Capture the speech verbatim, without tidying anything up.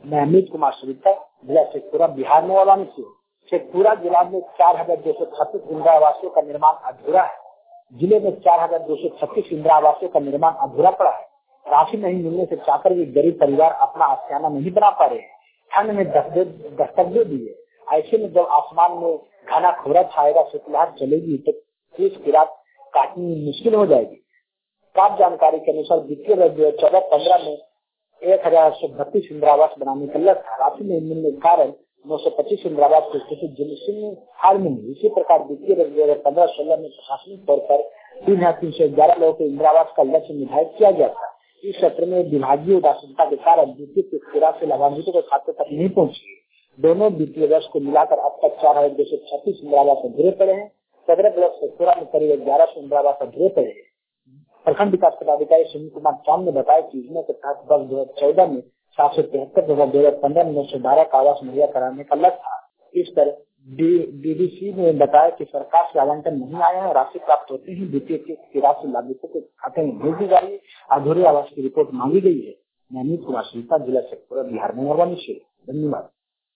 मैं अमित कुमार श्रीता, जिला शेखपुरा, बिहार में वाला से शेखपुरा जिला में चार हजार दो सौ छत्तीस इंदिरा आवासों का निर्माण अधूरा है। जिले में चार हजार दो सौ छत्तीस इंदिरा आवासों का निर्माण अधूरा पड़ा है। राशि नहीं मिलने से चाकर भी गरीब परिवार अपना आशियाना नहीं बना पा रहे हैं। ठंड में दस्तक दे दिए। ऐसे में जब आसमान में घना कोहरा छाएगा, शीतलहर चलेगी तो इस की रात काटनी मुश्किल हो जाएगी। प्राप्त जानकारी के अनुसार वित्तीय वर्ष चौदह पंद्रह में एक हजार आठ सौ बत्तीस इंदिरा आवास बनाने का लक्ष्य था। राशि नहीं मिलने के कारण नौ सौ पच्चीस इंदिरा आवास की स्थिति हाल में हुई। इसी प्रकार वित्तीय वर्ष दो हजार पंद्रह सोलह में प्रशासनिक तौर पर तीन हजार तीन सौ ग्यारह लोगों को इंदिरा आवास का लक्ष्य निर्धारित किया गया था। इस सत्र में विभागीय उदासीनता के कारण द्वितीय किस्त राशि लाभान्वितों के खाते तक नहीं पहुंची। दोनों वित्तीय वर्ष को मिलाकर अब तक चार हजार दो सौ छत्तीस इंदिरा आवास अधूरे पड़े हैं। सदर ब्लॉक शेखपुरा में करीब ग्यारह सौ इंदिरा आवास अधूरे पड़े हैं। प्रखंड विकास पदाधिकारी सुनील कुमार चांद ने बताया कि योजना के तहत वर्ष दो हजार चौदह में सात सौ तिहत्तर तथा दो हजार पंद्रह में नौ सौ बारह का आवास मुहैया कराने का लक्ष्य था। इस तरह डीडीसी ने बताया कि सरकार से आवंटन नहीं आया है। राशि प्राप्त होते ही द्वितीय किस्त की राशि लाभुकों के खाते में भेज दी जाएगी। अधूरे आवास की रिपोर्ट मांगी गई है। मैं अमित कुमार श्रीता, जिला शेखपुरा, बिहार में। धन्यवाद।